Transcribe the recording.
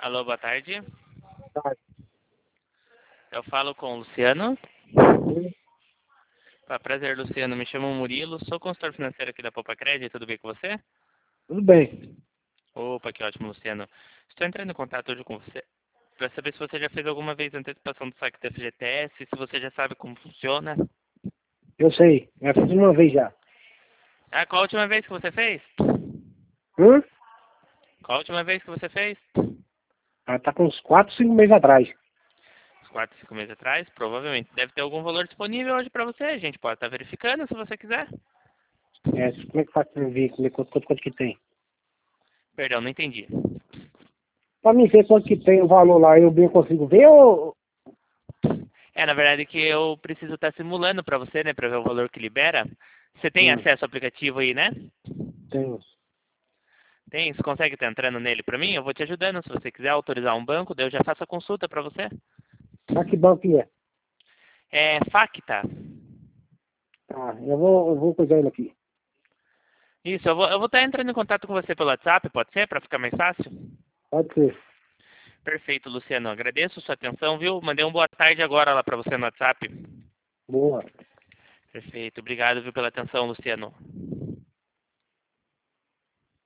Alô, boa tarde. Tá. Eu falo com o Luciano. Sim, Prazer, Luciano. Me chamo Murilo. Sou consultor financeiro aqui da Poupa Crédito. Tudo bem com você? tudo bem. Opa, que ótimo, Luciano. Estou entrando em contato hoje com você para saber se você já fez alguma vez a antecipação do saque do FGTS, se você já sabe como funciona. Eu sei. Já fiz uma vez já. Ah, qual a última vez que você fez? Hum? Qual a última vez que você fez? Ah, tá com uns 4, 5 meses atrás. Uns 4, 5 meses atrás, provavelmente. Deve ter algum valor disponível hoje para você. A gente pode estar verificando se você quiser. Como é que faz pra ver quanto que tem? Perdão, não entendi. Pra mim ver quanto que tem o valor lá, eu bem consigo ver ou... Na verdade que eu preciso estar simulando para você, né, para ver o valor que libera. Você tem Hum, acesso ao aplicativo aí, né? tenho. Tem? Você consegue estar entrando nele para mim? Eu vou te ajudando. Se você quiser autorizar um banco, daí eu já faço a consulta para você. Mas que banco que é? É Facta. Tá, eu vou coisar ele aqui. Isso, eu vou estar entrando em contato com você pelo WhatsApp, pode ser? Para ficar mais fácil? Pode ser. Perfeito, Luciano. Agradeço sua atenção, viu? Mandei um boa tarde agora lá para você no WhatsApp. Boa. Perfeito. Obrigado, viu, pela atenção, Luciano.